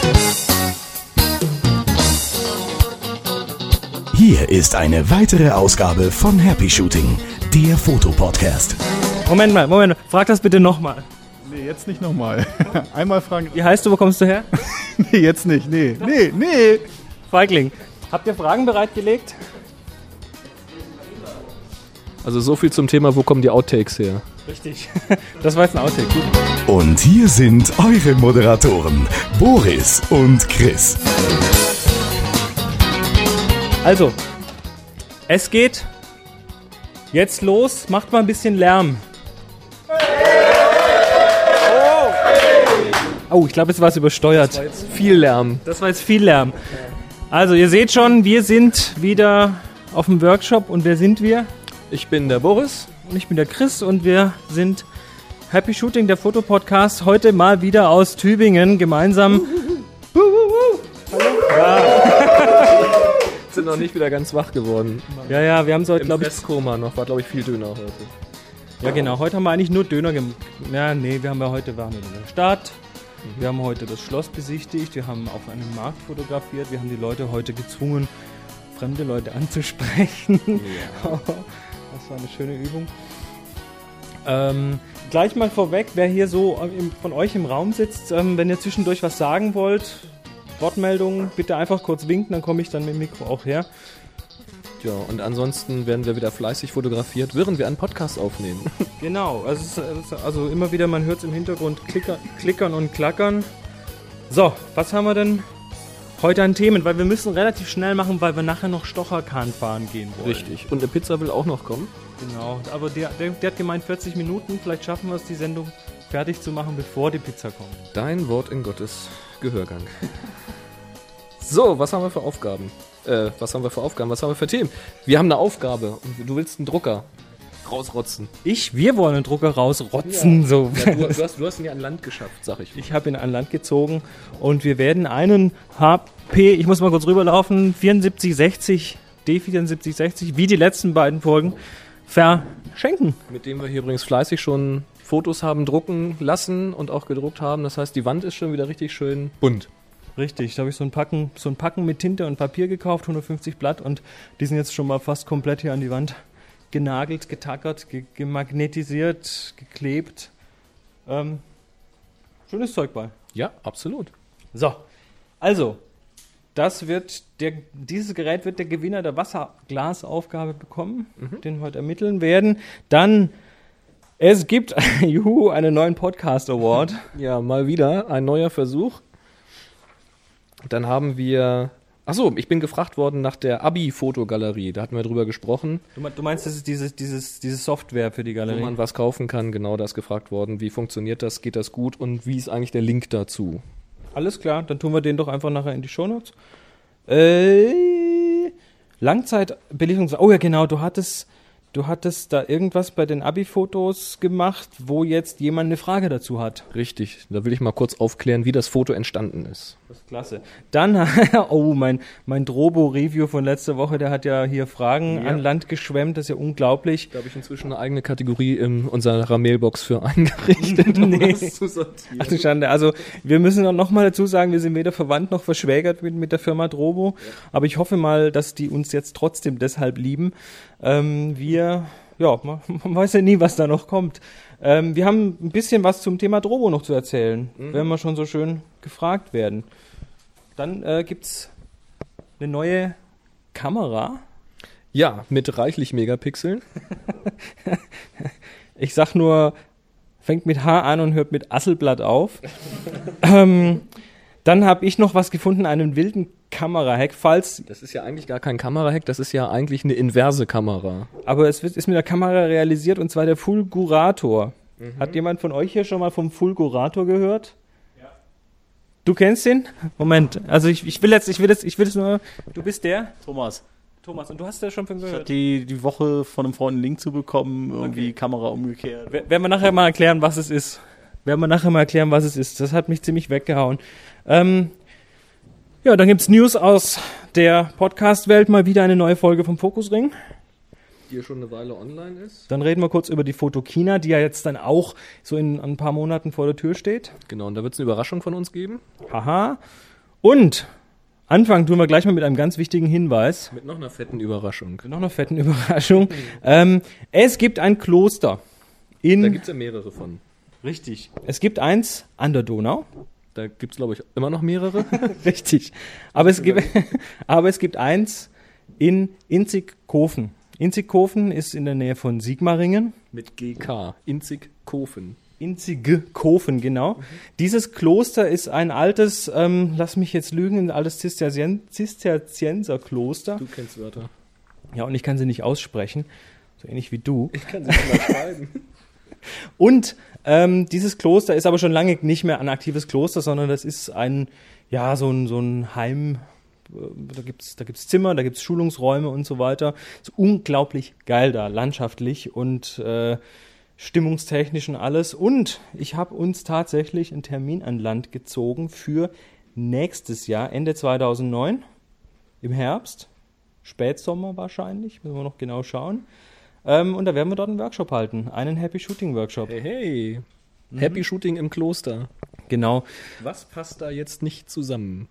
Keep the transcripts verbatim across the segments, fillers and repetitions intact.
Hier ist eine weitere Ausgabe von Happy Shooting, der Fotopodcast. Moment mal, Moment, frag das bitte nochmal. Nee, jetzt nicht nochmal. Einmal fragen. Wie heißt du, wo kommst du her? Nee, jetzt nicht, nee, nee, nee. Feigling. Habt ihr Fragen bereitgelegt? Also so viel zum Thema, wo kommen die Outtakes her? Richtig, das war jetzt ein Outtake. Gut. Und hier sind eure Moderatoren, Boris und Chris. Also, es geht jetzt los, macht mal ein bisschen Lärm. Oh, ich glaube, jetzt war es übersteuert. Das war jetzt viel Lärm. Das war jetzt viel Lärm. Also, ihr seht schon, wir sind wieder auf dem Workshop. Und wer sind wir? Ich bin der Boris. Und ich bin der Chris und wir sind Happy Shooting, der Fotopodcast. Heute mal wieder aus Tübingen gemeinsam. Hallo. Ja. Sind noch nicht wieder ganz wach geworden. Ja, ja, wir haben so heute, Im glaube ich... Festkoma noch, war glaube ich viel Döner heute. Ja, genau, heute haben wir eigentlich nur Döner gemacht. Ja, nee, wir haben ja heute waren wir in der Stadt. Wir haben heute das Schloss besichtigt, wir haben auf einem Markt fotografiert, wir haben die Leute heute gezwungen, fremde Leute anzusprechen. Ja. Das war eine schöne Übung. Ähm, gleich mal vorweg, wer hier so im, von euch im Raum sitzt, ähm, wenn ihr zwischendurch was sagen wollt, Wortmeldungen, bitte einfach kurz winken, dann komme ich dann mit dem Mikro auch her. Ja, und ansonsten werden wir wieder fleißig fotografiert, während wir einen Podcast aufnehmen. Genau, also, es ist, also immer wieder, man hört es im Hintergrund klicker, klickern und klackern. So, was haben wir denn heute an Themen? Weil wir müssen relativ schnell machen, weil wir nachher noch Stocherkahn fahren gehen wollen. Richtig, und eine Pizza will auch noch kommen. Genau, aber der, der, der hat gemeint vierzig Minuten, vielleicht schaffen wir es, die Sendung fertig zu machen, bevor die Pizza kommt. Dein Wort in Gottes Gehörgang. So, was haben wir für Aufgaben? Äh, was haben wir für Aufgaben? Was haben wir für Themen? Wir haben eine Aufgabe und du willst einen Drucker rausrotzen. Ich? Wir wollen einen Drucker rausrotzen. Ja. So. Ja, du, du, hast, du hast ihn ja an Land geschafft, sag ich. Ich habe ihn an Land gezogen und wir werden einen H P, ich muss mal kurz rüberlaufen, vierundsiebzig sechzig, D vierundsiebzig sechzig, wie die letzten beiden Folgen, verschenken. Mit dem wir hier übrigens fleißig schon Fotos haben drucken lassen und auch gedruckt haben. Das heißt, die Wand ist schon wieder richtig schön bunt. Richtig, da habe ich so ein Packen, so ein Packen mit Tinte und Papier gekauft, hundertfünfzig Blatt, und die sind jetzt schon mal fast komplett hier an die Wand genagelt, getackert, ge- gemagnetisiert, geklebt. Ähm, schönes Zeug bei. Ja, absolut. So, also, das wird der, dieses Gerät wird der Gewinner der Wasserglasaufgabe bekommen, mhm. den wir heute ermitteln werden. Dann, es gibt juhu, einen neuen Podcast Award. Ja, mal wieder ein neuer Versuch. Dann haben wir... Achso, ich bin gefragt worden nach der Abi-Fotogalerie. Da hatten wir drüber gesprochen. Du meinst, das ist dieses, dieses, diese Software für die Galerie? Wo man was kaufen kann, genau, da ist gefragt worden. Wie funktioniert das, geht das gut und wie ist eigentlich der Link dazu? Alles klar, dann tun wir den doch einfach nachher in die Shownotes. Äh, Langzeitbelichtung. Oh ja, genau, du hattest... Du hattest da irgendwas bei den Abi-Fotos gemacht, wo jetzt jemand eine Frage dazu hat. Richtig, da will ich mal kurz aufklären, wie das Foto entstanden ist. Das ist klasse. Dann, oh, mein, mein Drobo-Review von letzter Woche, der hat ja hier Fragen ja. an Land geschwemmt, das ist ja unglaublich. Da habe ich inzwischen eine eigene Kategorie in unserer Mailbox für eingerichtet, um nee. das zu sortieren. Ach du Schande, also wir müssen noch mal dazu sagen, wir sind weder verwandt noch verschwägert mit, mit der Firma Drobo, ja. aber ich hoffe mal, dass die uns jetzt trotzdem deshalb lieben. Ähm, wir, ja, man, man weiß ja nie, was da noch kommt. Ähm, wir haben ein bisschen was zum Thema Drobo noch zu erzählen, mhm. wenn wir schon so schön gefragt werden. Dann äh, gibt's eine neue Kamera. Ja, mit reichlich Megapixeln. Ich sag nur, fängt mit H an und hört mit Asselblatt auf. ähm, dann habe ich noch was gefunden, einen wilden Kamerahack, falls... Das ist ja eigentlich gar kein Kamerahack, das ist ja eigentlich eine inverse Kamera. Aber es wird, ist mit der Kamera realisiert, und zwar der Fulgurator. Mhm. Hat jemand von euch hier schon mal vom Fulgurator gehört? Ja. Du kennst den? Moment, also ich, ich will jetzt, ich will jetzt, ich will jetzt nur... Du bist der? Thomas. Thomas, und du hast ja schon von gehört? Ich hatte die, die Woche von einem Freund einen Link zu bekommen, irgendwie okay. Kamera umgekehrt. W- werden wir nachher mal erklären, was es ist. Werden wir nachher mal erklären, was es ist. Das hat mich ziemlich weggehauen. Ähm... Ja, dann gibt's News aus der Podcast-Welt, mal wieder eine neue Folge vom Fokusring. Die ja schon eine Weile online ist. Dann reden wir kurz über die Fotokina, die ja jetzt dann auch so in ein paar Monaten vor der Tür steht. Genau, und da wird es eine Überraschung von uns geben. Haha. Und anfangen tun wir gleich mal mit einem ganz wichtigen Hinweis. Mit noch einer fetten Überraschung. Noch einer fetten Überraschung. ähm, es gibt ein Kloster in... Da gibt es ja mehrere von. Richtig. Es gibt eins an der Donau. Da gibt es, glaube ich, immer noch mehrere. Richtig. Aber es, gibt, aber es gibt eins in Inzigkofen. Inzigkofen ist in der Nähe von Sigmaringen. Mit G K. Inzigkofen. Inzigkofen, genau. Mhm. Dieses Kloster ist ein altes, ähm, lass mich jetzt lügen, ein altes Zisterzien- Zisterzienserkloster. Du kennst Wörter. Ja, und ich kann sie nicht aussprechen. So ähnlich wie du. Ich kann sie nicht mal schreiben. Und ähm, dieses Kloster ist aber schon lange nicht mehr ein aktives Kloster, sondern das ist ein, ja, so ein, so ein Heim, äh, da gibt's da gibt's Zimmer, da gibt's Schulungsräume und so weiter. Ist unglaublich geil da, landschaftlich und äh, stimmungstechnisch und alles. Und ich habe uns tatsächlich einen Termin an Land gezogen für nächstes Jahr, Ende zweitausendneun, im Herbst, Spätsommer wahrscheinlich, müssen wir noch genau schauen. Ähm, und da werden wir dort einen Workshop halten, einen Happy Shooting Workshop. Hey, hey. Mhm. Happy Shooting im Kloster. Genau. Was passt da jetzt nicht zusammen?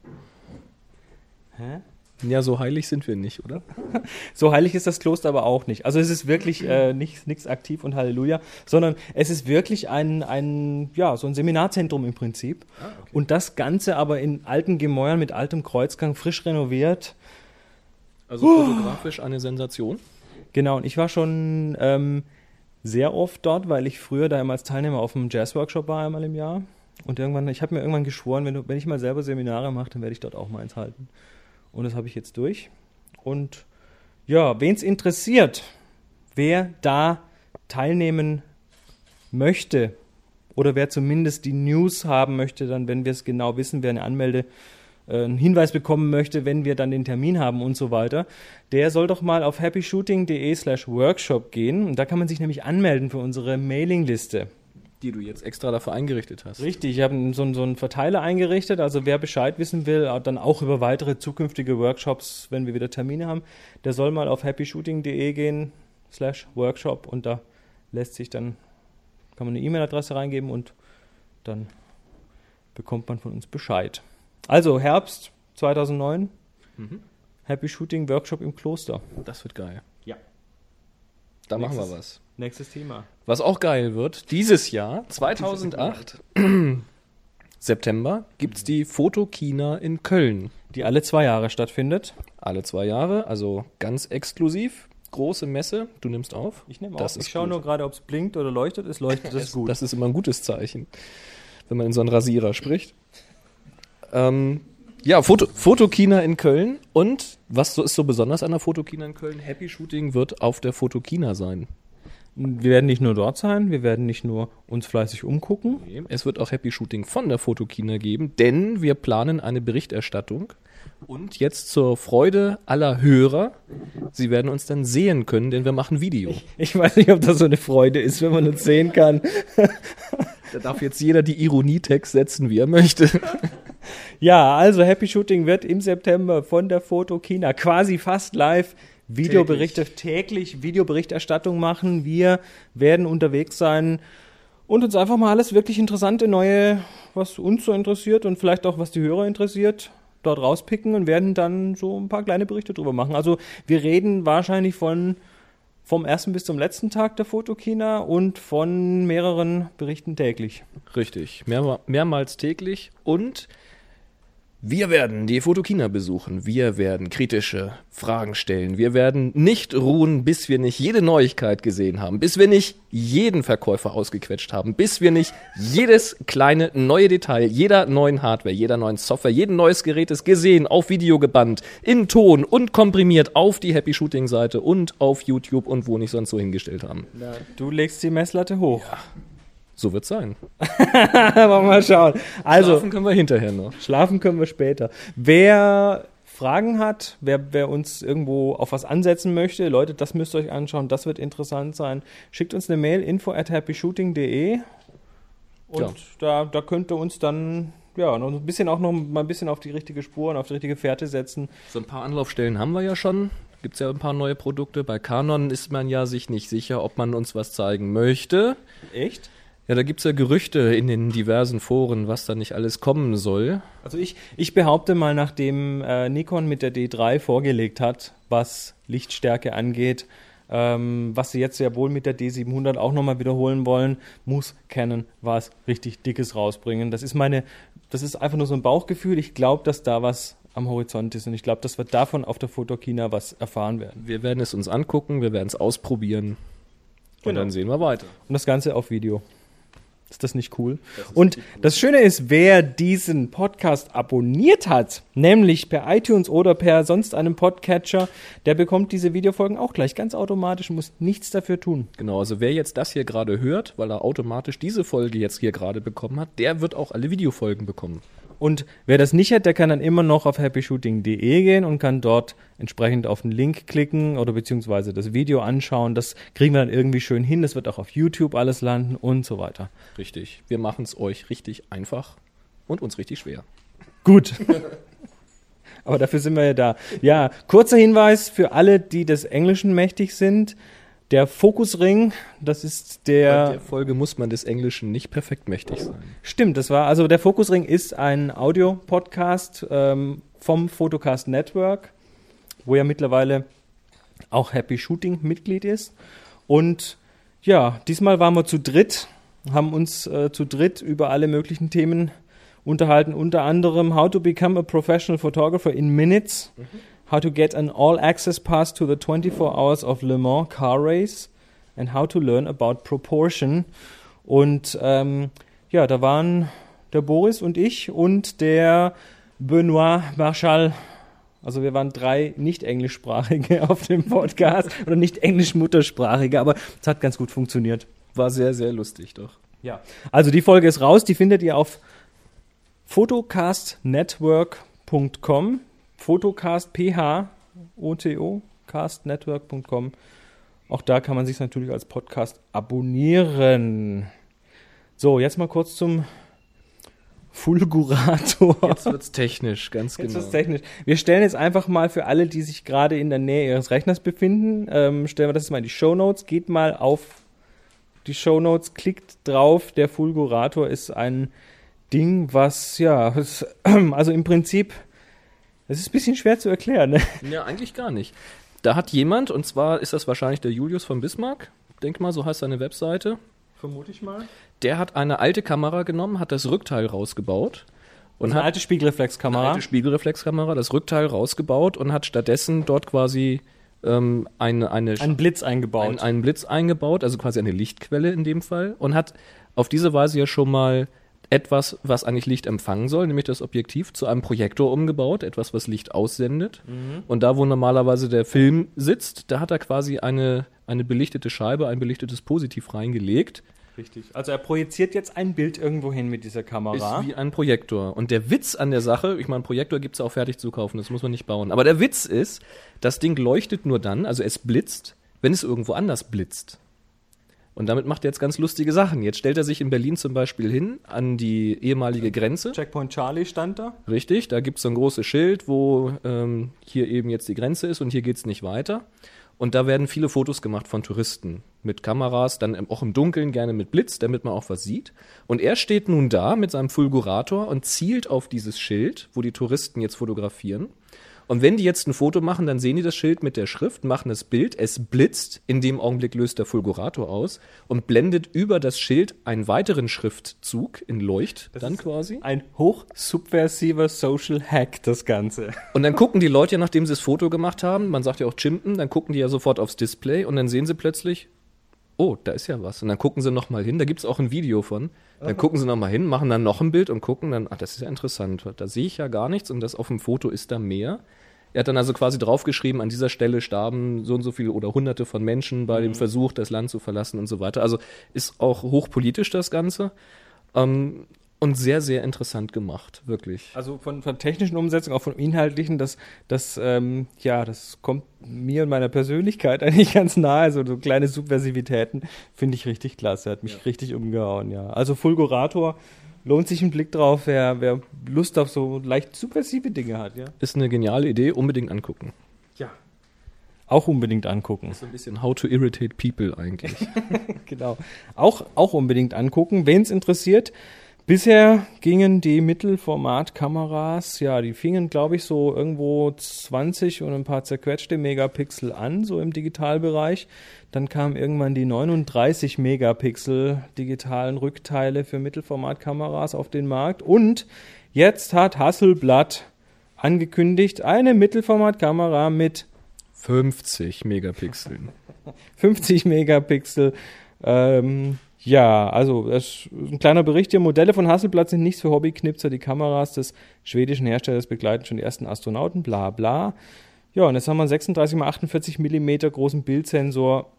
Hä? Ja, so heilig sind wir nicht, oder? So heilig ist das Kloster aber auch nicht. Also es ist wirklich äh, nichts aktiv und Halleluja, sondern es ist wirklich ein, ein, ja, so ein Seminarzentrum im Prinzip. Ah, okay. Und das Ganze aber in alten Gemäuern mit altem Kreuzgang, frisch renoviert. Also uh. fotografisch eine Sensation? Genau, und ich war schon ähm, sehr oft dort, weil ich früher da immer als Teilnehmer auf einem Jazz-Workshop war, einmal im Jahr. Und irgendwann, ich habe mir irgendwann geschworen, wenn, du, wenn ich mal selber Seminare mache, dann werde ich dort auch mal eins halten. Und das habe ich jetzt durch. Und ja, wen es interessiert, wer da teilnehmen möchte oder wer zumindest die News haben möchte, dann, wenn wir es genau wissen, wer eine Anmelde, äh, einen Hinweis bekommen möchte, wenn wir dann den Termin haben und so weiter, der soll doch mal auf happyshooting.de slash workshop gehen. Und da kann man sich nämlich anmelden für unsere Mailingliste. Die du jetzt extra dafür eingerichtet hast. Richtig, ich habe so, so einen Verteiler eingerichtet, also wer Bescheid wissen will, dann auch über weitere zukünftige Workshops, wenn wir wieder Termine haben, der soll mal auf happyshooting.de gehen, slash Workshop, und da lässt sich dann, kann man eine E-Mail-Adresse reingeben und dann bekommt man von uns Bescheid. Also Herbst zweitausendneun, mhm. Happy Shooting Workshop im Kloster. Das wird geil. Ja. Da nächstes, machen wir was. Nächstes Thema. Was auch geil wird, dieses Jahr, zweitausendacht, September, gibt es die Fotokina in Köln. Die alle zwei Jahre stattfindet. Alle zwei Jahre, also ganz exklusiv. Große Messe, du nimmst auf. Ich nehme auf. Ich schaue nur gerade, ob es blinkt oder leuchtet. Es leuchtet, das ist gut. Das ist immer ein gutes Zeichen, wenn man in so einen Rasierer spricht. Ähm, ja, Foto, Fotokina in Köln. Und was so ist so besonders an der Fotokina in Köln? Happy Shooting wird auf der Fotokina sein. Wir werden nicht nur dort sein, wir werden nicht nur uns fleißig umgucken. Es wird auch Happy Shooting von der Fotokina geben, denn wir planen eine Berichterstattung. Und jetzt zur Freude aller Hörer, sie werden uns dann sehen können, denn wir machen Video. Ich, ich weiß nicht, ob das so eine Freude ist, wenn man uns sehen kann. Da darf jetzt jeder die Ironietext setzen, wie er möchte. Ja, also Happy Shooting wird im September von der Fotokina quasi fast live Videoberichte täglich. täglich Videoberichterstattung machen. Wir werden unterwegs sein und uns einfach mal alles wirklich interessante, neue, was uns so interessiert und vielleicht auch was die Hörer interessiert, dort rauspicken und werden dann so ein paar kleine Berichte drüber machen. Also wir reden wahrscheinlich von vom ersten bis zum letzten Tag der Fotokina und von mehreren Berichten täglich. Richtig, mehr, mehrmals täglich, und wir werden die Fotokina besuchen, wir werden kritische Fragen stellen, wir werden nicht ruhen, bis wir nicht jede Neuigkeit gesehen haben, bis wir nicht jeden Verkäufer ausgequetscht haben, bis wir nicht jedes kleine neue Detail jeder neuen Hardware, jeder neuen Software, jeden neues Gerät ist gesehen, auf Video gebannt, in Ton und komprimiert auf die Happy Shooting Seite und auf YouTube und wo nicht sonst so hingestellt haben. Ja, du legst die Messlatte hoch. Ja. So wird's sein. Mal schauen. Also, schlafen können wir hinterher noch. Schlafen können wir später. Wer Fragen hat, wer, wer uns irgendwo auf was ansetzen möchte, Leute, das müsst ihr euch anschauen, das wird interessant sein. Schickt uns eine Mail, info at happyshooting.de und ja. da, da könnt ihr uns dann ja, noch ein bisschen auch noch mal ein bisschen auf die richtige Spur und auf die richtige Fährte setzen. So ein paar Anlaufstellen haben wir ja schon. Gibt es ja ein paar neue Produkte. Bei Canon ist man ja sich nicht sicher, ob man uns was zeigen möchte. Echt? Ja, da gibt's ja Gerüchte in den diversen Foren, was da nicht alles kommen soll. Also ich, ich behaupte mal, nachdem äh, Nikon mit der D drei vorgelegt hat, was Lichtstärke angeht, ähm, was sie jetzt ja wohl mit der D siebenhundert auch nochmal wiederholen wollen, muss Canon was richtig Dickes rausbringen. Das ist meine, das ist einfach nur so ein Bauchgefühl. Ich glaube, dass da was am Horizont ist und ich glaube, dass wir davon auf der Photokina was erfahren werden. Wir werden es uns angucken, wir werden es ausprobieren und Genau. dann sehen wir weiter. Und das Ganze auf Video. Ist das nicht cool? Und das Schöne ist, wer diesen Podcast abonniert hat, nämlich per iTunes oder per sonst einem Podcatcher, der bekommt diese Videofolgen auch gleich ganz automatisch und muss nichts dafür tun. Genau, also wer jetzt das hier gerade hört, weil er automatisch diese Folge jetzt hier gerade bekommen hat, der wird auch alle Videofolgen bekommen. Und wer das nicht hat, der kann dann immer noch auf happy shooting punkt de gehen und kann dort entsprechend auf den Link klicken oder beziehungsweise das Video anschauen. Das kriegen wir dann irgendwie schön hin. Das wird auch auf YouTube alles landen und so weiter. Richtig. Wir machen es euch richtig einfach und uns richtig schwer. Gut. Aber dafür sind wir ja da. Ja, kurzer Hinweis für alle, die des Englischen mächtig sind. Der Fokusring, das ist Bei der... der Folge muss man des Englischen nicht perfekt mächtig sein. Stimmt, das war, also der Fokusring ist ein Audio-Podcast ähm, vom Photocast Network, wo ja mittlerweile auch Happy Shooting Mitglied ist. Und ja, diesmal waren wir zu dritt, haben uns äh, zu dritt über alle möglichen Themen unterhalten, unter anderem How to become a professional photographer in minutes, mhm. How to get an all-access pass to the twenty-four hours of Le Mans car race and how to learn about proportion. Und ähm, ja, da waren der Boris und ich und der Benoit Marchal. Also wir waren drei nicht-englischsprachige auf dem Podcast oder nicht-englisch-muttersprachige, aber es hat ganz gut funktioniert. War sehr, sehr lustig, doch. Ja, also die Folge ist raus, die findet ihr auf photocast network punkt com. Photocast, P H O T O, castnetwork punkt com. Auch da kann man sich natürlich als Podcast abonnieren. So, jetzt mal kurz zum Fulgurator. Jetzt wird's technisch, ganz Jetzt genau. wird's technisch. Wir stellen jetzt einfach mal für alle, die sich gerade in der Nähe ihres Rechners befinden, ähm, stellen wir das jetzt mal in die Shownotes. Geht mal auf die Shownotes, klickt drauf. Der Fulgurator ist ein Ding, was, ja, es, also im Prinzip... Das ist ein bisschen schwer zu erklären, ne? Ja, eigentlich gar nicht. Da hat jemand, und zwar ist das wahrscheinlich der Julius von Bismarck, denk mal, so heißt seine Webseite. Vermute ich mal. Der hat eine alte Kamera genommen, hat das Rückteil rausgebaut. Und Eine hat alte Spiegelreflexkamera. eine alte Spiegelreflexkamera, das Rückteil rausgebaut und hat stattdessen dort quasi ähm, eine, eine Einen Blitz eingebaut. einen, einen Blitz eingebaut, also quasi eine Lichtquelle in dem Fall. Und hat auf diese Weise ja schon mal etwas, was eigentlich Licht empfangen soll, nämlich das Objektiv, zu einem Projektor umgebaut, etwas, was Licht aussendet. Mhm. Und da, wo normalerweise der Film sitzt, da hat er quasi eine, eine belichtete Scheibe, ein belichtetes Positiv reingelegt. Richtig. Also er projiziert jetzt ein Bild irgendwo hin mit dieser Kamera. Ist wie ein Projektor. Und der Witz an der Sache, ich meine, Projektor gibt es auch fertig zu kaufen, das muss man nicht bauen. Aber der Witz ist, das Ding leuchtet nur dann, also es blitzt, wenn es irgendwo anders blitzt. Und damit macht er jetzt ganz lustige Sachen. Jetzt stellt er sich in Berlin zum Beispiel hin, an die ehemalige Grenze. Checkpoint Charlie stand da. Richtig, da gibt es so ein großes Schild, wo ähm, hier eben jetzt die Grenze ist und hier geht es nicht weiter. Und da werden viele Fotos gemacht von Touristen mit Kameras, dann auch im Dunkeln, gerne mit Blitz, damit man auch was sieht. Und er steht nun da mit seinem Fulgurator und zielt auf dieses Schild, wo die Touristen jetzt fotografieren. Und wenn die jetzt ein Foto machen, dann sehen die das Schild mit der Schrift, machen das Bild, es blitzt, in dem Augenblick löst der Fulgurator aus und blendet über das Schild einen weiteren Schriftzug in Leucht, Das dann ist quasi. Ein hochsubversiver Social Hack, das Ganze. Und dann gucken die Leute ja, nachdem sie das Foto gemacht haben, man sagt ja auch chimpen, dann gucken die ja sofort aufs Display und dann sehen sie plötzlich, oh, da ist ja was. Und dann gucken sie nochmal hin, da gibt es auch ein Video von. Dann gucken sie nochmal hin, machen dann noch ein Bild und gucken dann, ach, das ist ja interessant, da sehe ich ja gar nichts und das auf dem Foto ist da mehr. Er hat dann also quasi draufgeschrieben, an dieser Stelle starben so und so viele oder hunderte von Menschen bei dem Versuch, das Land zu verlassen und so weiter. Also ist auch hochpolitisch das Ganze ähm, und sehr, sehr interessant gemacht, wirklich. Also von, von technischen Umsetzungen, auch von inhaltlichen, das, das, ähm, ja, das kommt mir und meiner Persönlichkeit eigentlich ganz nahe. Also so kleine Subversivitäten finde ich richtig klasse, hat mich ja. richtig umgehauen, ja. Also Fulgurator, lohnt sich ein Blick drauf, wer, wer Lust auf so leicht subversive Dinge hat, ja. Ist eine geniale Idee, unbedingt angucken. Ja. Auch unbedingt angucken. So ein bisschen How to Irritate People eigentlich. Genau. Auch, auch unbedingt angucken, wen es interessiert. Bisher gingen die Mittelformatkameras, ja, die fingen, glaube ich, so irgendwo zwanzig und ein paar zerquetschte Megapixel an, so im Digitalbereich. Dann kamen irgendwann die neununddreißig Megapixel digitalen Rückteile für Mittelformatkameras auf den Markt. Und jetzt hat Hasselblad angekündigt, eine Mittelformatkamera mit fünfzig Megapixeln. fünfzig Megapixel. Ähm, ja, also das ist ein kleiner Bericht hier. Modelle von Hasselblad sind nichts für Hobbyknipser. Die Kameras des schwedischen Herstellers begleiten schon die ersten Astronauten, bla bla. Ja, und jetzt haben wir einen sechsunddreißig mal achtundvierzig Millimeter großen Bildsensor,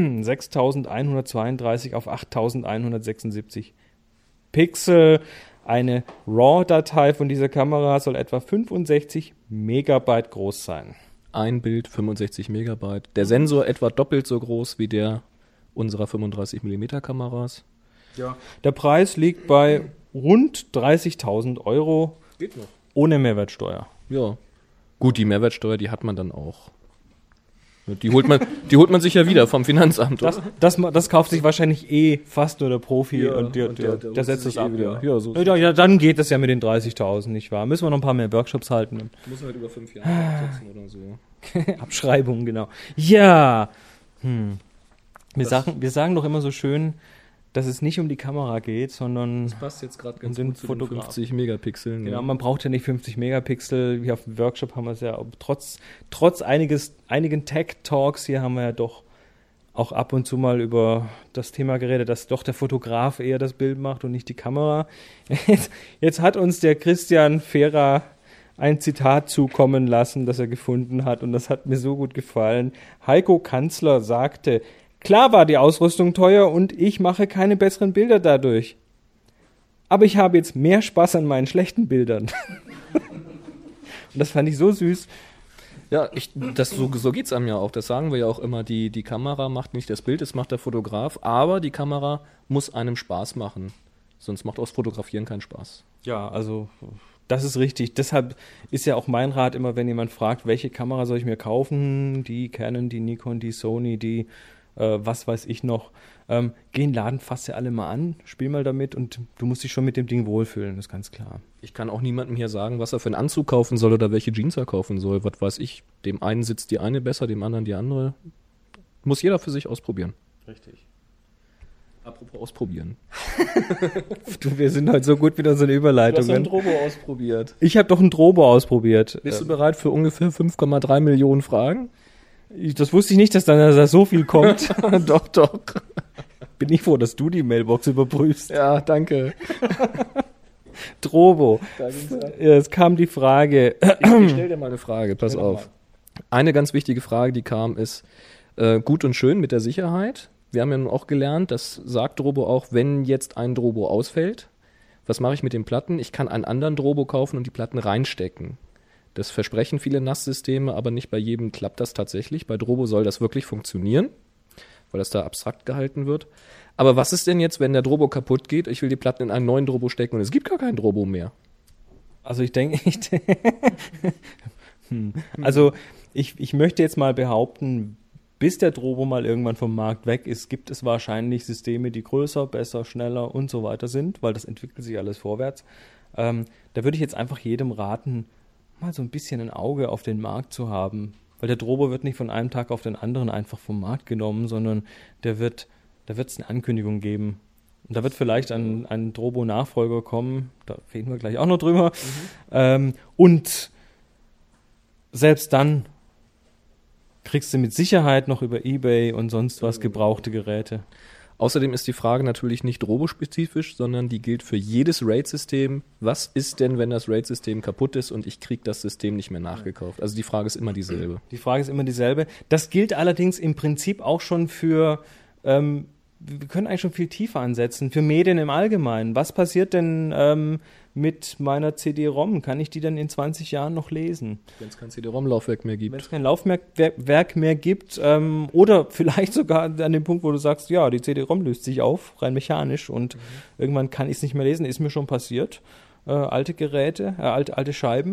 sechstausendeinhundertzweiunddreißig auf achttausendeinhundertsechsundsiebzig Pixel. Eine RAW-Datei von dieser Kamera soll etwa fünfundsechzig Megabyte groß sein. Ein Bild, fünfundsechzig Megabyte. Der Sensor etwa doppelt so groß wie der unserer fünfunddreißig Millimeter Kameras. Ja. Der Preis liegt bei rund dreißigtausend Euro. Geht noch. Ohne Mehrwertsteuer. Ja. Gut, die Mehrwertsteuer, die hat man dann auch. Die holt man, die holt man sich ja wieder vom Finanzamt. Das, das, das kauft sich wahrscheinlich eh fast nur der Profi Ja, und, der, und der, der- der, der setzt holt es sich ab. eh wieder. Ja. Ja, so- Ja, ja, dann geht das ja mit den dreißigtausend, nicht wahr? Müssen wir noch ein paar mehr Workshops halten. Muss man halt über fünf Jahre absetzen oder so. Abschreibung, genau. Ja. Hm. Wir, sagen, wir sagen doch immer so schön, dass es nicht um die Kamera geht, sondern Das passt jetzt gerade ganz ganz gut gut zu zu den den fünfzig Megapixeln. genau, Ja. man braucht ja nicht fünfzig Megapixel. Hier auf dem Workshop haben wir es ja, trotz, trotz einiges, einigen Tech-Talks hier haben wir ja doch auch ab und zu mal über das Thema geredet, dass doch der Fotograf eher das Bild macht und nicht die Kamera. Jetzt, jetzt hat uns der Christian Fehrer ein Zitat zukommen lassen, das er gefunden hat, und das hat mir so gut gefallen. Heiko Kanzler sagte: Klar war die Ausrüstung teuer und ich mache keine besseren Bilder dadurch. Aber ich habe jetzt mehr Spaß an meinen schlechten Bildern. Und das fand ich so süß. Ja, ich, das, so, so geht's einem ja auch. Das sagen wir ja auch immer. Die, die Kamera macht nicht das Bild, es macht der Fotograf. Aber die Kamera muss einem Spaß machen. Sonst macht auch das Fotografieren keinen Spaß. Ja, also das ist richtig. Deshalb ist ja auch mein Rat immer, wenn jemand fragt, welche Kamera soll ich mir kaufen, die Canon, die Nikon, die Sony, die äh, was weiß ich noch, ähm, geh in den Laden, fass sie alle mal an, spiel mal damit und du musst dich schon mit dem Ding wohlfühlen, das ist ganz klar. Ich kann auch niemandem hier sagen, was er für einen Anzug kaufen soll oder welche Jeans er kaufen soll. Was weiß ich. Dem einen sitzt die eine besser, dem anderen die andere. Muss jeder für sich ausprobieren. Richtig. Apropos ausprobieren. Du, wir sind heute so gut mit unseren Überleitungen. Drobo ausprobiert. Ich habe doch einen Drobo ausprobiert. Bist du bereit für ungefähr fünf Komma drei Millionen Fragen? Ich, das wusste ich nicht, dass da da so viel kommt. Doch, doch. Bin ich froh, dass du die Mailbox überprüfst. Ja, danke. Drobo. Da ging's ab. Ja, es kam die Frage. Ich, ich stell dir mal eine Frage, pass Stell doch auf. Eine ganz wichtige Frage, die kam, ist äh, gut und schön mit der Sicherheit. Wir haben ja nun auch gelernt, das sagt Drobo auch, wenn jetzt ein Drobo ausfällt, was mache ich mit den Platten? Ich kann einen anderen Drobo kaufen und die Platten reinstecken. Das versprechen viele N A S-Systeme, aber nicht bei jedem klappt das tatsächlich. Bei Drobo soll das wirklich funktionieren, weil das da abstrakt gehalten wird. Aber was ist denn jetzt, wenn der Drobo kaputt geht? Ich will die Platten in einen neuen Drobo stecken und es gibt gar keinen Drobo mehr. Also ich denke, ich hm. also ich, ich möchte jetzt mal behaupten, bis der Drobo mal irgendwann vom Markt weg ist, gibt es wahrscheinlich Systeme, die größer, besser, schneller und so weiter sind, weil das entwickelt sich alles vorwärts. Ähm, da würde ich jetzt einfach jedem raten, mal so ein bisschen ein Auge auf den Markt zu haben, weil der Drobo wird nicht von einem Tag auf den anderen einfach vom Markt genommen, sondern der wird, da wird es eine Ankündigung geben. Und da wird vielleicht ein, ein Drobo-Nachfolger kommen, da reden wir gleich auch noch drüber. Mhm. Ähm, und selbst dann kriegst du mit Sicherheit noch über eBay und sonst was gebrauchte Geräte. Außerdem ist die Frage natürlich nicht Drobo-spezifisch, sondern die gilt für jedes RAID-System. Was ist denn, wenn das RAID-System kaputt ist und ich kriege das System nicht mehr nachgekauft? Also die Frage ist immer dieselbe. Die Frage ist immer dieselbe. Das gilt allerdings im Prinzip auch schon für, ähm, wir können eigentlich schon viel tiefer ansetzen, für Medien im Allgemeinen. Was passiert denn ähm, mit meiner C D-ROM? Kann ich die denn in zwanzig Jahren noch lesen? Wenn es kein C D-ROM-Laufwerk mehr Wenn gibt. es kein Laufwerk Werk mehr gibt, ähm, oder vielleicht sogar an dem Punkt, wo du sagst, ja, die C D-ROM löst sich auf, rein mechanisch, und mhm. irgendwann kann ich es nicht mehr lesen, ist mir schon passiert. Äh, alte Geräte, äh, alte, alte Scheiben.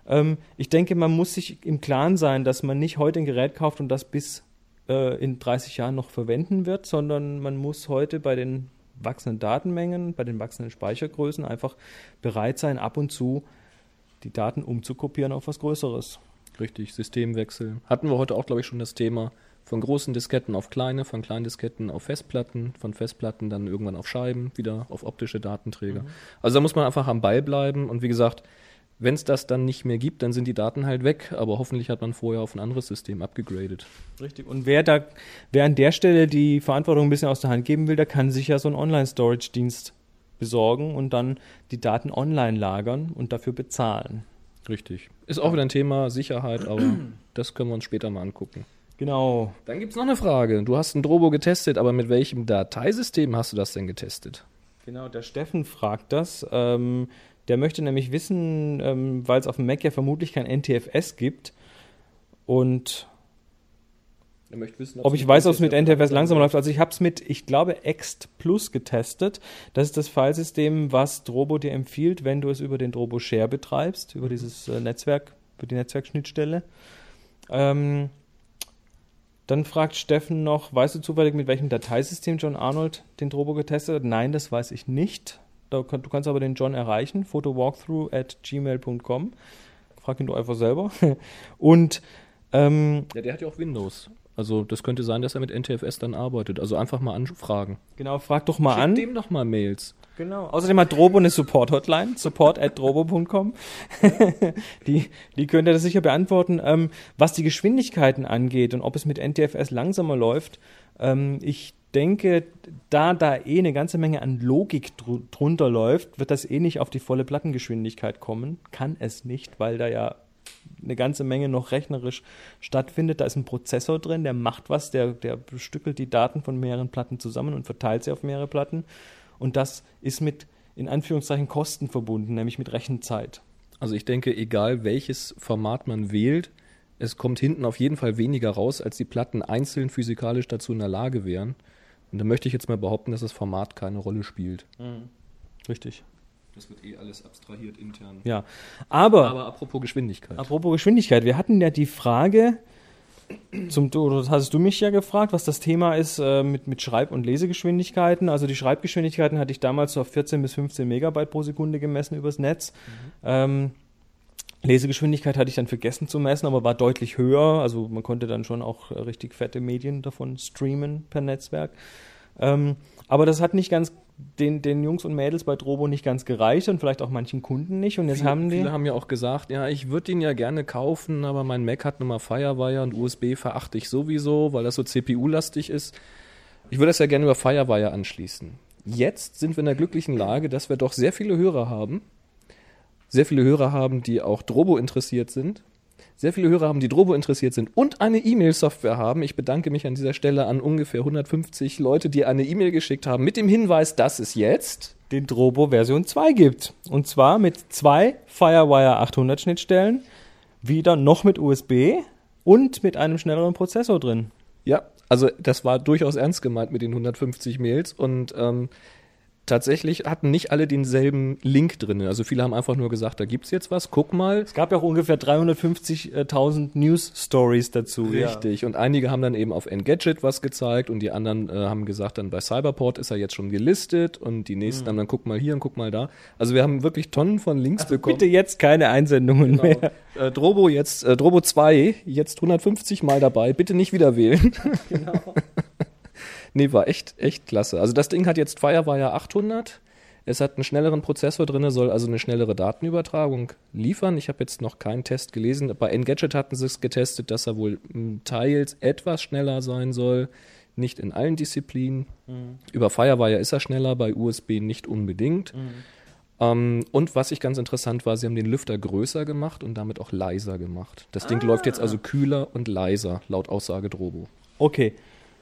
Ähm, ich denke, man muss sich im Klaren sein, dass man nicht heute ein Gerät kauft und das bis äh, in dreißig Jahren noch verwenden wird, sondern man muss heute bei den wachsenden Datenmengen, bei den wachsenden Speichergrößen einfach bereit sein, ab und zu die Daten umzukopieren auf was Größeres. Richtig, Systemwechsel. Hatten wir heute auch, glaube ich, schon das Thema von großen Disketten auf kleine, von kleinen Disketten auf Festplatten, von Festplatten dann irgendwann auf Scheiben, wieder auf optische Datenträger. Mhm. Also da muss man einfach am Ball bleiben und wie gesagt, wenn es das dann nicht mehr gibt, dann sind die Daten halt weg, aber hoffentlich hat man vorher auf ein anderes System abgegradet. Richtig, und wer da, wer an der Stelle die Verantwortung ein bisschen aus der Hand geben will, der kann sich ja so einen Online-Storage-Dienst besorgen und dann die Daten online lagern und dafür bezahlen. Richtig. Ist auch wieder ein Thema Sicherheit, aber das können wir uns später mal angucken. Genau. Dann gibt es noch eine Frage. Du hast ein Drobo getestet, aber mit welchem Dateisystem hast du das denn getestet? Genau, der Steffen fragt das. Ähm, der möchte nämlich wissen, ähm, weil es auf dem Mac ja vermutlich kein N T F S gibt und er möchte wissen, ob ich weiß, ob es mit N T F S langsamer läuft. Also ich habe es mit, ich glaube, Ext Plus getestet. Das ist das Filesystem, was Drobo dir empfiehlt, wenn du es über den Drobo Share betreibst, über dieses äh, Netzwerk, über die Netzwerkschnittstelle. Ähm, dann fragt Steffen noch, weißt du zufällig, mit welchem Dateisystem John Arnold den Drobo getestet hat? Nein, das weiß ich nicht. Du kannst aber den John erreichen, photowalkthrough at gmail punkt com. Frag ihn doch einfach selber. Und ähm, ja, der hat ja auch Windows. Also das könnte sein, dass er mit N T F S dann arbeitet. Also einfach mal anfragen. Genau, frag doch mal Schick an. dem doch mal Mails. Genau. Außerdem hat Drobo eine Support-Hotline, support at drobo punkt com. die, die könnt ihr das sicher beantworten. Ähm, was die Geschwindigkeiten angeht und ob es mit N T F S langsamer läuft, ähm, ich denke, da da eh eine ganze Menge an Logik dr- drunter läuft, wird das eh nicht auf die volle Plattengeschwindigkeit kommen. Kann es nicht, weil da ja eine ganze Menge noch rechnerisch stattfindet. Da ist ein Prozessor drin, der macht was, der, der bestückelt die Daten von mehreren Platten zusammen und verteilt sie auf mehrere Platten. Und das ist mit, in Anführungszeichen, Kosten verbunden, nämlich mit Rechenzeit. Also ich denke, egal welches Format man wählt, es kommt hinten auf jeden Fall weniger raus, als die Platten einzeln physikalisch dazu in der Lage wären. Und da möchte ich jetzt mal behaupten, dass das Format keine Rolle spielt. Mhm. Richtig. Das wird eh alles abstrahiert intern. Ja, aber, aber apropos Geschwindigkeit. Apropos Geschwindigkeit, wir hatten ja die Frage, zum, das hast du mich ja gefragt, was das Thema ist äh, mit, mit Schreib- und Lesegeschwindigkeiten. Also die Schreibgeschwindigkeiten hatte ich damals so auf vierzehn bis fünfzehn Megabyte pro Sekunde gemessen übers Netz. Mhm. Ähm, Lesegeschwindigkeit hatte ich dann vergessen zu messen, aber war deutlich höher. Also man konnte dann schon auch äh, richtig fette Medien davon streamen per Netzwerk. Ähm, aber das hat nicht ganz den, den Jungs und Mädels bei Drobo nicht ganz gereicht und vielleicht auch manchen Kunden nicht. Und jetzt viele, haben die viele haben ja auch gesagt, ja, ich würde den ja gerne kaufen, aber mein Mac hat nun mal Firewire und U S B verachte ich sowieso, weil das so C P U-lastig ist. Ich würde das ja gerne über Firewire anschließen. Jetzt sind wir in der glücklichen Lage, dass wir doch sehr viele Hörer haben. Sehr viele Hörer haben, die auch Drobo interessiert sind. Sehr viele Hörer haben, die Drobo interessiert sind und eine E-Mail-Software haben. Ich bedanke mich an dieser Stelle an ungefähr hundertfünfzig Leute, die eine E-Mail geschickt haben mit dem Hinweis, dass es jetzt den Drobo Version zwei gibt. Und zwar mit zwei Firewire achthundert Schnittstellen, wieder noch mit U S B und mit einem schnelleren Prozessor drin. Ja, also das war durchaus ernst gemeint mit den hundertfünfzig Mails und ähm, tatsächlich hatten nicht alle denselben Link drin. Also viele haben einfach nur gesagt, da gibt's jetzt was, guck mal. Es gab ja auch ungefähr dreihundertfünfzigtausend News-Stories dazu. Richtig, ja. Und einige haben dann eben auf Engadget was gezeigt und die anderen äh, haben gesagt, dann bei Cyberport ist er jetzt schon gelistet und die nächsten mhm. haben dann guck mal hier und guck mal da. Also wir haben wirklich Tonnen von Links also bekommen. Bitte jetzt keine Einsendungen genau. mehr. Äh, Drobo jetzt, äh, Drobo zwei, jetzt hundertfünfzig Mal dabei, bitte nicht wieder wählen. Genau. Nee, war echt, echt klasse. Also das Ding hat jetzt Firewire achthundert. Es hat einen schnelleren Prozessor drin, soll also eine schnellere Datenübertragung liefern. Ich habe jetzt noch keinen Test gelesen. Bei Engadget hatten sie es getestet, dass er wohl teils etwas schneller sein soll. Nicht in allen Disziplinen. Mhm. Über Firewire ist er schneller, bei U S B nicht unbedingt. Mhm. Ähm, und was ich ganz interessant war, sie haben den Lüfter größer gemacht und damit auch leiser gemacht. Das Ding ah. läuft jetzt also kühler und leiser, laut Aussage Drobo. Okay.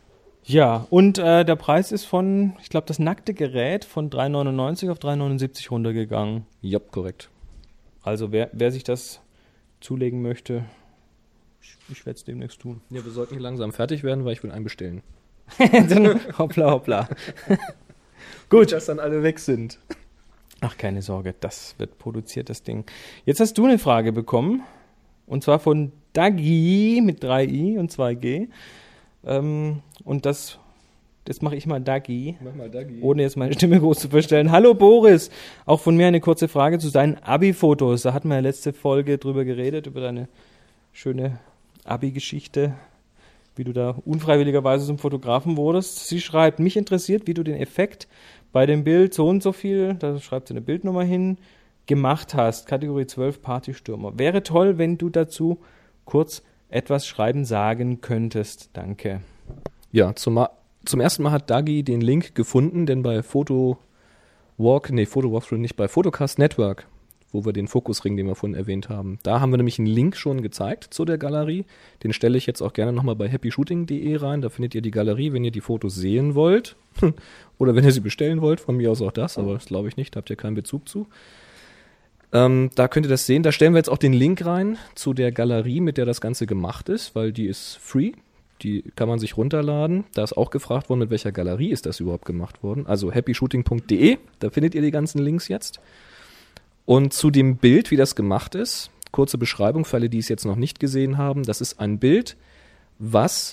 Ja, und äh, der Preis ist von, ich glaube, das nackte Gerät von drei neunundneunzig auf drei neunundsiebzig runtergegangen. Ja, korrekt. Also wer, wer sich das zulegen möchte, ich, ich werde es demnächst tun. Ja, wir sollten hier langsam fertig werden, weil ich will einen bestellen. Dann hoppla, hoppla. Gut, dass dann alle weg sind. Ach, keine Sorge, das wird produziert, das Ding. Jetzt hast du eine Frage bekommen, und zwar von Dagi mit drei i und zwei g. Ähm, und das, das mache ich mal Dagi, Mach mal Dagi. ohne jetzt meine Stimme groß zu verstellen. Hallo Boris, auch von mir eine kurze Frage zu deinen Abi-Fotos. Da hatten wir ja letzte Folge drüber geredet, über deine schöne Abi-Geschichte, wie du da unfreiwilligerweise zum Fotografen wurdest. Sie schreibt, mich interessiert, wie du den Effekt bei dem Bild so und so viel, da schreibt sie eine Bildnummer hin, gemacht hast. Kategorie zwölf Partystürmer. Wäre toll, wenn du dazu kurz etwas schreiben sagen könntest. Danke. Ja, zum, Ma- zum ersten Mal hat Dagi den Link gefunden, denn bei Photowalk, nee, Photowalkthrough nicht, bei Photocast Network, wo wir den Fokusring, den wir vorhin erwähnt haben, da haben wir nämlich einen Link schon gezeigt zu der Galerie. Den stelle ich jetzt auch gerne nochmal bei happy shooting punkt de rein. Da findet ihr die Galerie, wenn ihr die Fotos sehen wollt. Oder wenn ihr sie bestellen wollt, von mir aus auch das, aber das glaube ich nicht, da habt ihr keinen Bezug zu. Ähm, da könnt ihr das sehen. Da stellen wir jetzt auch den Link rein zu der Galerie, mit der das Ganze gemacht ist, weil die ist free. Die kann man sich runterladen. Da ist auch gefragt worden, mit welcher Galerie ist das überhaupt gemacht worden. Also happy shooting punkt de, da findet ihr die ganzen Links jetzt. Und zu dem Bild, wie das gemacht ist, kurze Beschreibung für alle, die es jetzt noch nicht gesehen haben. Das ist ein Bild, was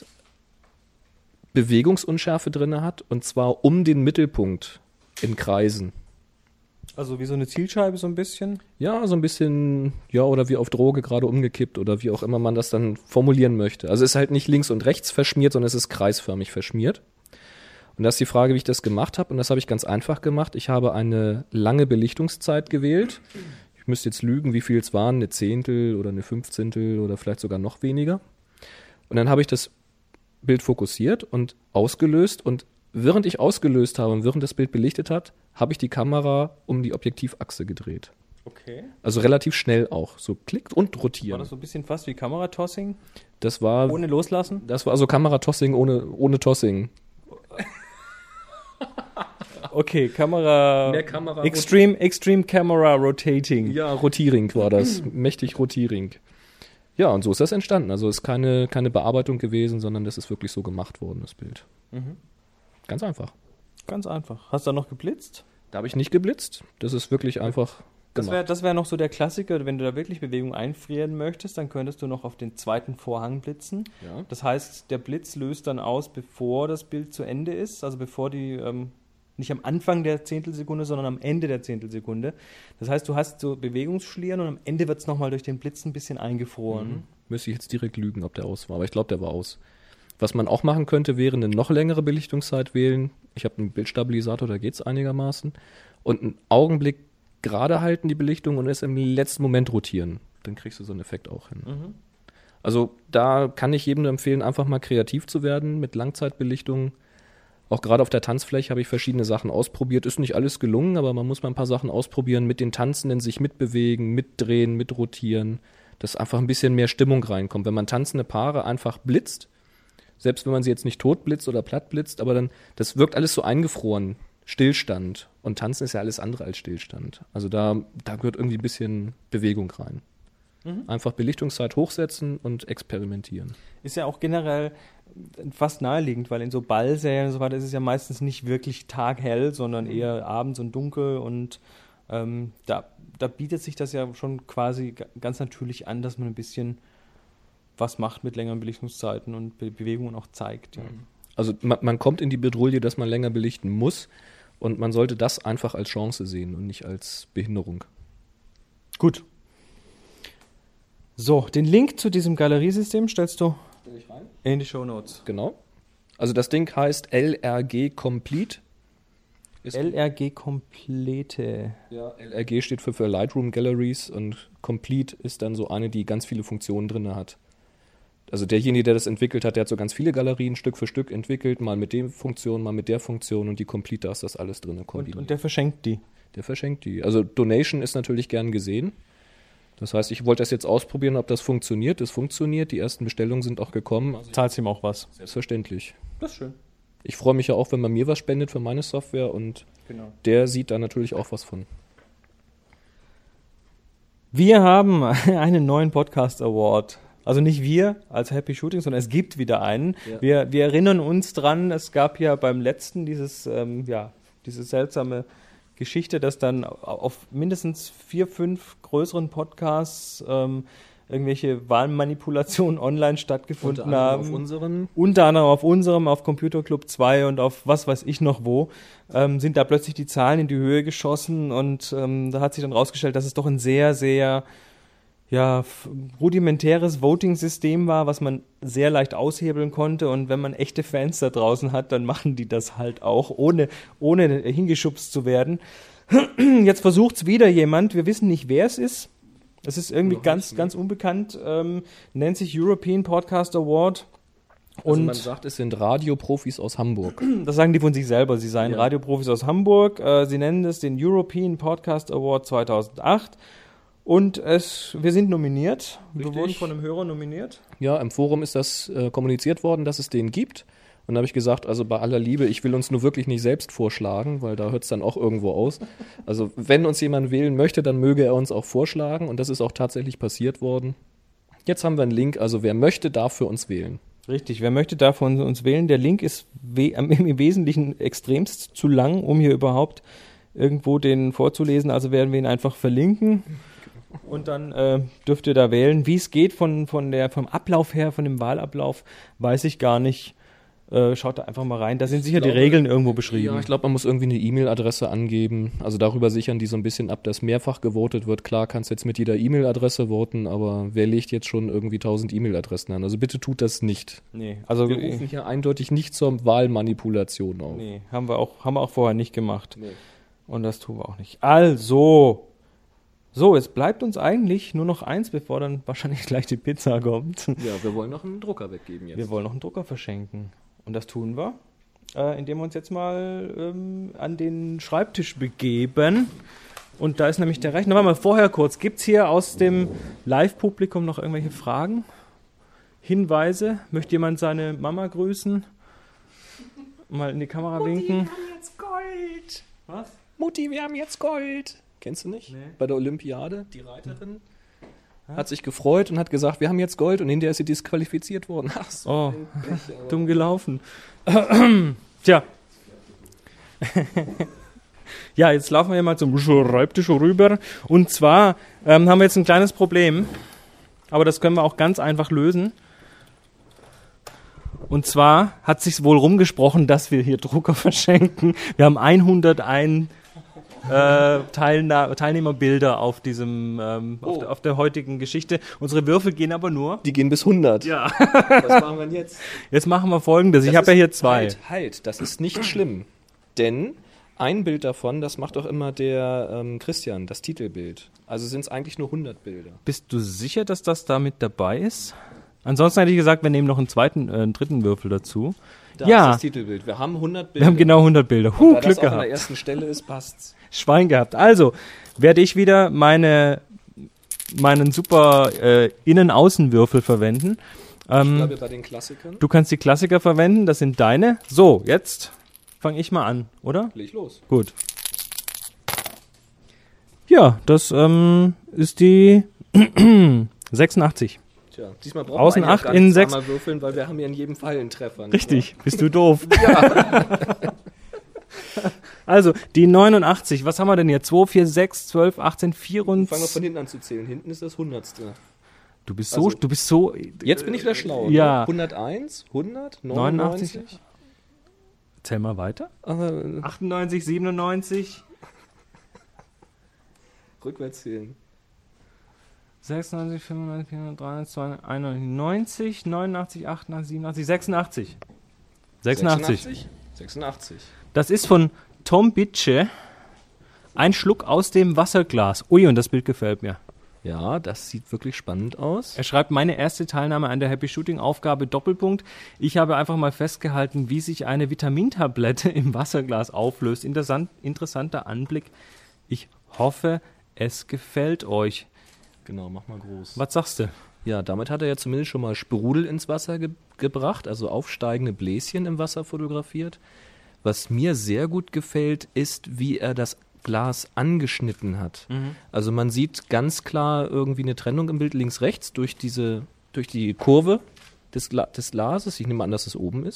Bewegungsunschärfe drin hat, und zwar um den Mittelpunkt in Kreisen. Also wie so eine Zielscheibe so ein bisschen? Ja, so ein bisschen, ja, oder wie auf Droge gerade umgekippt oder wie auch immer man das dann formulieren möchte. Also es ist halt nicht links und rechts verschmiert, sondern es ist kreisförmig verschmiert. Und das ist die Frage, wie ich das gemacht habe. Und das habe ich ganz einfach gemacht. Ich habe eine lange Belichtungszeit gewählt. Ich müsste jetzt lügen, wie viel es waren, eine Zehntel oder eine Fünfzehntel oder vielleicht sogar noch weniger. Und dann habe ich das Bild fokussiert und ausgelöst. Und während ich ausgelöst habe und während das Bild belichtet hat, habe ich die Kamera um die Objektivachse gedreht. Okay. Also relativ schnell auch. So klickt und rotieren. War das so ein bisschen fast wie Kameratossing? Das war, Ohne loslassen? das war also Kameratossing ohne, ohne Tossing. Okay, Kamera... Mehr Kamera- Extreme, Extreme Camera Rotating. Ja, Rotiering war das. Mächtig Rotiering. Ja, und so ist das entstanden. Also ist keine, keine Bearbeitung gewesen, sondern das ist wirklich so gemacht worden, das Bild. Mhm. Ganz einfach. Ganz einfach. Hast du da noch geblitzt? Da habe ich nicht geblitzt. Das ist wirklich einfach Das gemacht. wäre das wär noch so der Klassiker, wenn du da wirklich Bewegung einfrieren möchtest, dann könntest du noch auf den zweiten Vorhang blitzen. Ja. Das heißt, der Blitz löst dann aus, bevor das Bild zu Ende ist, also bevor die, ähm, nicht am Anfang der Zehntelsekunde, sondern am Ende der Zehntelsekunde. Das heißt, du hast so Bewegungsschlieren und am Ende wird es nochmal durch den Blitz ein bisschen eingefroren. Mhm. Müsste ich jetzt direkt lügen, ob der aus war. Aber ich glaube, der war aus. Was man auch machen könnte, wäre eine noch längere Belichtungszeit wählen. Ich habe einen Bildstabilisator, da geht es einigermaßen. Und einen Augenblick gerade halten die Belichtung und es im letzten Moment rotieren. Dann kriegst du so einen Effekt auch hin. Mhm. Also da kann ich jedem nur empfehlen, einfach mal kreativ zu werden mit Langzeitbelichtung. Auch gerade auf der Tanzfläche habe ich verschiedene Sachen ausprobiert. Ist nicht alles gelungen, aber man muss mal ein paar Sachen ausprobieren. Mit den Tanzenden sich mitbewegen, mitdrehen, mitrotieren. Dass einfach ein bisschen mehr Stimmung reinkommt. Wenn man tanzende Paare einfach blitzt, selbst wenn man sie jetzt nicht tot blitzt oder platt blitzt, aber dann, das wirkt alles so eingefroren. Stillstand. Und Tanzen ist ja alles andere als Stillstand. Also da, da gehört irgendwie ein bisschen Bewegung rein. Mhm. Einfach Belichtungszeit hochsetzen und experimentieren. Ist ja auch generell fast naheliegend, weil in so Ballsälen und so weiter ist es ja meistens nicht wirklich taghell, sondern eher abends und dunkel und ähm, da, da bietet sich das ja schon quasi g- ganz natürlich an, dass man ein bisschen was macht mit längeren Belichtungszeiten und Be- Bewegungen auch zeigt. Ja. Also man, man kommt in die Bedrohung, dass man länger belichten muss und man sollte das einfach als Chance sehen und nicht als Behinderung. Gut. So, den Link zu diesem Galeriesystem stellst du in die Shownotes. Genau. Also das Ding heißt L R G Complete. Ist L R G Komplete. Ja, L R G steht für, für Lightroom Galleries und Complete ist dann so eine, die ganz viele Funktionen drin hat. Also derjenige, der das entwickelt hat, der hat so ganz viele Galerien Stück für Stück entwickelt, mal mit der Funktion, mal mit der Funktion und die Complete, da ist das alles drin Und, kombiniert. und der verschenkt die. Der verschenkt die. Also Donation ist natürlich gern gesehen. Das heißt, ich wollte das jetzt ausprobieren, ob das funktioniert. Das funktioniert, die ersten Bestellungen sind auch gekommen. Also Zahlst ihm auch was. selbstverständlich. Das ist schön. Ich freue mich ja auch, wenn man mir was spendet für meine Software und Genau. der sieht da natürlich auch was von. Wir haben einen neuen Podcast Award. Also nicht wir als Happy Shooting, sondern es gibt wieder einen. Ja. Wir, wir erinnern uns dran, es gab ja beim letzten dieses, ähm, ja, dieses seltsame Geschichte, dass dann auf mindestens vier, fünf größeren Podcasts ähm, irgendwelche Wahlmanipulationen online stattgefunden Unter anderem haben. auf unserem. Unter anderem auf unserem, auf Computer Club zwei und auf was weiß ich noch wo, ähm, sind da plötzlich die Zahlen in die Höhe geschossen und ähm, da hat sich dann rausgestellt, dass es doch ein sehr, sehr ja, f- rudimentäres Voting-System war, was man sehr leicht aushebeln konnte und wenn man echte Fans da draußen hat, dann machen die das halt auch, ohne, ohne hingeschubst zu werden. Jetzt versucht's wieder jemand, wir wissen nicht, wer es ist. Es ist irgendwie Noch ganz, nicht, ganz unbekannt, ähm, nennt sich European Podcast Award. Also Und man sagt, es sind Radioprofis aus Hamburg. das sagen die von sich selber, sie seien Ja. Radioprofis aus Hamburg. Äh, sie nennen es den European Podcast Award zweitausendacht. Und es, wir sind nominiert. Wir Richtig. wurden von einem Hörer nominiert. Ja, im Forum ist das äh, kommuniziert worden, dass es den gibt. Und da habe ich gesagt, also bei aller Liebe, ich will uns nur wirklich nicht selbst vorschlagen, weil da hört es dann auch irgendwo aus. Also wenn uns jemand wählen möchte, dann möge er uns auch vorschlagen. Und das ist auch tatsächlich passiert worden. Jetzt haben wir einen Link, also wer möchte, darf für uns wählen. Richtig, wer möchte davon uns wählen? Der Link ist we- im Wesentlichen extremst zu lang, um hier überhaupt irgendwo den vorzulesen. Also werden wir ihn einfach verlinken. Und dann äh, dürft ihr da wählen. Wie es geht von, von der, vom Ablauf her, von dem Wahlablauf, weiß ich gar nicht. Äh, schaut da einfach mal rein. Da sind sicher glaube, die Regeln irgendwo beschrieben. Ja, ich glaube, man muss irgendwie eine E-Mail-Adresse angeben. Also darüber sichern die so ein bisschen ab, dass mehrfach gewotet wird. Klar, kannst jetzt mit jeder E-Mail-Adresse voten, aber wer legt jetzt schon irgendwie tausend E-Mail-Adressen an? Also bitte tut das nicht. Nee, also Wir rufen hier eindeutig nicht zur Wahlmanipulation auf. nee, haben wir auch, haben wir auch vorher nicht gemacht. Nee. Und das tun wir auch nicht. Also, so, jetzt bleibt uns eigentlich nur noch eins, bevor dann wahrscheinlich gleich die Pizza kommt. Ja, wir wollen noch einen Drucker weggeben jetzt. Wir wollen noch einen Drucker verschenken. Und das tun wir, äh, indem wir uns jetzt mal ähm, an den Schreibtisch begeben. Und da ist nämlich der Rechner. Warte mal, vorher kurz. Gibt es hier aus dem Live-Publikum noch irgendwelche Fragen? Hinweise? Möchte jemand seine Mama grüßen? Mal in die Kamera winken. haben jetzt Gold. Was? Mutti, wir haben jetzt Gold. Kennst du nicht? Nee. Bei der Olympiade, die Reiterin hat sich gefreut und hat gesagt, wir haben jetzt Gold und hinterher ist sie disqualifiziert worden. Ach so. Oh, ein Pech, aber- dumm gelaufen. Tja. Ja, jetzt laufen wir hier mal zum Schreibtisch rüber. Und zwar ähm, haben wir jetzt ein kleines Problem. Aber das können wir auch ganz einfach lösen. Und zwar hat sich wohl rumgesprochen, dass wir hier Drucker verschenken. Wir haben hunderteins äh, Teilna- Teilnehmerbilder auf diesem ähm, auf, Oh. der, auf der heutigen Geschichte. Unsere Würfel gehen aber nur. Die gehen bis hundert. Ja. Was machen wir denn jetzt? Jetzt machen wir Folgendes. Ich Das habe ja ist- hier zwei. Halt, halt, das ist nicht schlimm. Denn ein Bild davon, das macht doch immer der ähm, Christian, das Titelbild. Also sind es eigentlich nur hundert Bilder. Bist du sicher, dass das da mit dabei ist? Ansonsten hätte ich gesagt, wir nehmen noch einen zweiten, äh, einen dritten Würfel dazu. Da Ja. ist das Titelbild. Wir haben hundert Bilder. Wir haben genau hundert Bilder. Und Huh, da Glück das auch an der gehabt. ersten Stelle ist, passt's. Schwein gehabt. Also, werde ich wieder meine, meinen super äh, Innen-Außen-Würfel verwenden. Ich Ähm, bleibe bei den Klassikern. du kannst die Klassiker verwenden, das sind deine. So, jetzt fange ich mal an, oder? Leg los. Gut. Ja, das ähm, ist die sechsundachtzig. Tja, diesmal brauchen Außen wir eigentlich acht, auch gar nicht innen sechs. zweimal würfeln, weil wir haben ja in jedem Fall einen Treffer. nicht Richtig, bist du doof. Also, die neunundachtzig, was haben wir denn hier? zwei, vier, sechs, zwölf, achtzehn, wahr? Fangen wir von vierundzwanzig. hinten an zu zählen. Hinten ist das Hundertste. Du bist so, Also, du bist so. Jetzt bin ich wieder schlau. Ja. Ne? hunderteins, hundert, neunundachtzig. neunundneunzig. Zähl mal weiter. Äh, achtundneunzig, siebenundneunzig, rückwärts zählen. sechsundneunzig, fünfundneunzig, vierhundertdreiundneunzig, zweihunderteinundneunzig, neunundachtzig, achtundachtzig, siebenundachtzig, sechsundachtzig. sechsundachtzig. sechsundachtzig. Das ist von Tom Bitsche. Ein Schluck aus dem Wasserglas. Ui, und das Bild gefällt mir. Ja, das sieht wirklich spannend aus. Er schreibt, meine erste Teilnahme an der Happy Shooting Aufgabe Doppelpunkt. Ich habe einfach mal festgehalten, wie sich eine Vitamintablette im Wasserglas auflöst. Interessant, interessanter Anblick. Ich hoffe, es gefällt euch. Genau, mach mal groß. Was sagst du? Ja, damit hat er ja zumindest schon mal Sprudel ins Wasser ge gebracht, also aufsteigende Bläschen im Wasser fotografiert. Was mir sehr gut gefällt, ist, wie er das Glas angeschnitten hat. Also man sieht ganz klar irgendwie eine Trennung im Bild links-rechts durch diese, durch die Kurve des, Gla des Glases. Ich nehme an, dass es oben ist.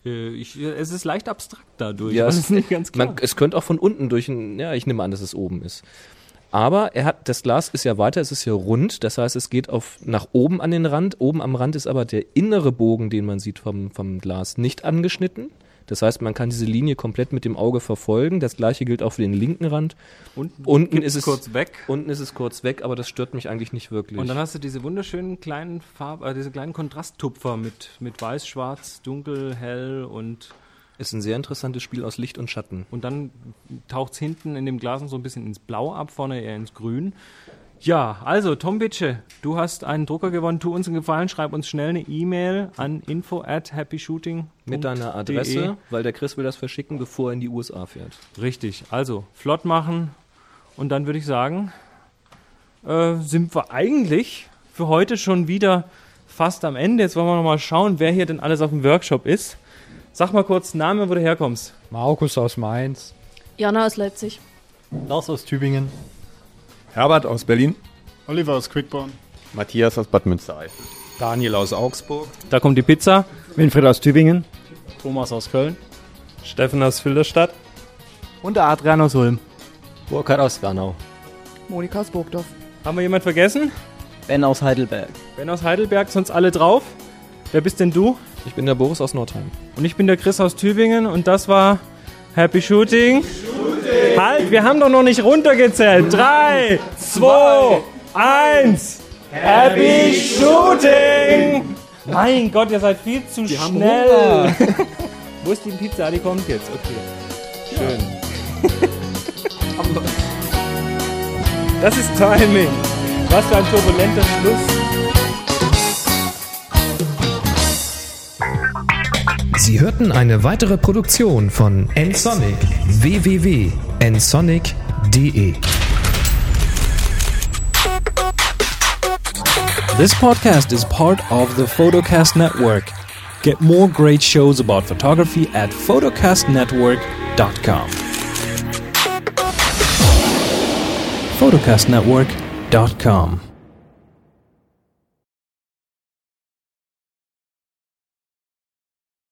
Äh, ich, es ist leicht abstrakt dadurch. Ja, das es, ist nicht ganz klar. man, es könnte auch von unten durch ein, ja, ich nehme an, dass es oben ist. Aber er hat, das Glas ist ja weiter, es ist ja rund, das heißt, es geht auf, nach oben an den Rand. Oben am Rand ist aber der innere Bogen, den man sieht vom, vom Glas, nicht angeschnitten. Das heißt, man kann diese Linie komplett mit dem Auge verfolgen. Das gleiche gilt auch für den linken Rand. Unten, unten ist es kurz weg. Unten ist es kurz weg, aber das stört mich eigentlich nicht wirklich. Und dann hast du diese wunderschönen kleinen Farb, äh, diese kleinen Kontrasttupfer mit, mit weiß, schwarz, dunkel, hell und ist ein sehr interessantes Spiel aus Licht und Schatten. Und dann taucht es hinten in dem Glas so ein bisschen ins Blau ab, vorne eher ins Grün. Ja, also Tom Bitsche, du hast einen Drucker gewonnen. Tu uns einen Gefallen, schreib uns schnell eine E-Mail an info at happyshooting punkt de. Mit deiner Adresse, weil der Chris will das verschicken, bevor er in die U S A fährt. Richtig, also flott machen. Und dann würde ich sagen, äh, sind wir eigentlich für heute schon wieder fast am Ende. Jetzt wollen wir noch mal schauen, wer hier denn alles auf dem Workshop ist. Sag mal kurz Name, wo du herkommst. Markus aus Mainz. Jana aus Leipzig. Lars aus Tübingen. Herbert aus Berlin. Oliver aus Quickborn. Matthias aus Bad Münstereifel. Daniel aus Augsburg. Da kommt die Pizza. Winfried aus Tübingen. Thomas aus Köln. Steffen aus Filderstadt. Und der Adrian aus Ulm. Burkhard aus Wernau. Monika aus Burgdorf. Haben wir jemand vergessen? Ben aus Heidelberg. Ben aus Heidelberg, sonst alle drauf. Wer bist denn du? Ich bin der Boris aus Nordheim. Und ich bin der Chris aus Tübingen und das war Happy Shooting. Shooting. Halt, wir haben doch noch nicht runtergezählt. Drei, zwei, eins. Happy Shooting! Mein Gott, ihr seid viel zu wir schnell. Wo ist die Pizza? Die kommt jetzt. Okay. Schön. Das ist Timing. Was für ein turbulenter Schluss. Sie hörten eine weitere Produktion von nsonic. w w w punkt nsonic punkt de. This podcast is part of the Photocast Network. Get more great shows about photography at photocast network dot com. photocast network dot com